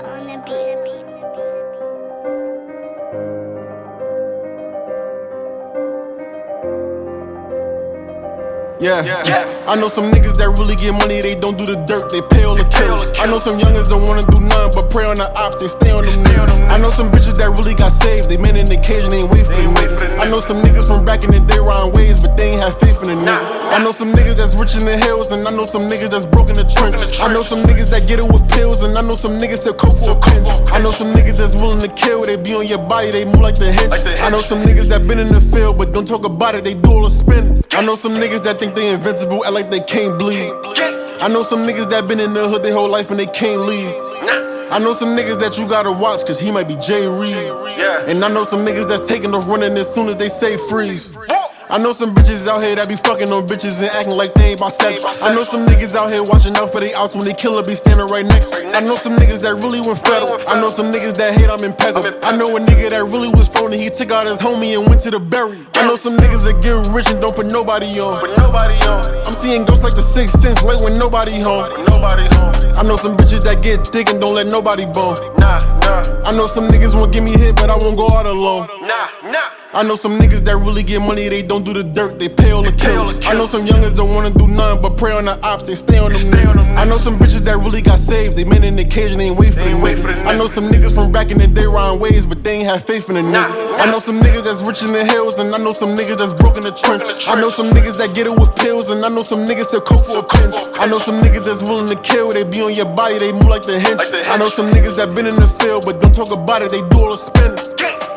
on the beat. Yeah. I know some niggas that really get money, they don't do the dirt, they pay all the kills. I know some youngers don't wanna do nothing but pray on the ops, they stay on them niggas. I know some bitches that really got saved, they man in the cage and they ain't wait for the niggas. I know some niggas from back in the day riding waves, but they ain't have faith in the niggas. I know some niggas that's rich in the hills, and I know some niggas that's broke in the trench. I know some niggas that get it with pills, and I know some niggas that coke for a pinch. I know some niggas that's willing to kill, they be on your body, they move like the hinge. I know some niggas that been in the field, but don't talk about it, they do all the spin. I know some niggas that think they invincible, act like they can't bleed. I know some niggas that been in the hood their whole life and they can't leave. I know some niggas that you gotta watch, cause he might be Jay Reed. And I know some niggas that's taking off running as soon as they say freeze. I know some bitches out here that be fucking on bitches and acting like they ain't about sex. I know some niggas out here watching out for they outs when they kill her be standing right next. I know some niggas that really went federal. I know some niggas that hate I'm impeccable. I know a nigga that really was phony, he took out his homie and went to the berry. I know some niggas that get rich and don't put nobody on. I'm seeing ghosts like the Sixth Sense late when nobody home. I know some bitches that get thick and don't let nobody bone. I know some niggas won't give me hit, but I won't go out alone. I know some niggas that really get money, they don't do the dirt, they pay all the kills. I know some youngers don't wanna do nothing but pray on the ops, they stay on them niggas. I know some bitches that really got saved, they man in the cage and they ain't wait for the niggas. I know some niggas from back in the day riding waves, but they ain't have faith in the niggas. I know some niggas that's rich in the hills, and I know some niggas that's broke in the trench. I know some niggas that get it with pills, and I know some niggas that coke for a pinch. I know some niggas that's willing to kill, they be on your body, they move like the hinge. I know some niggas that been in the field, but don't talk about it, they do all the spin.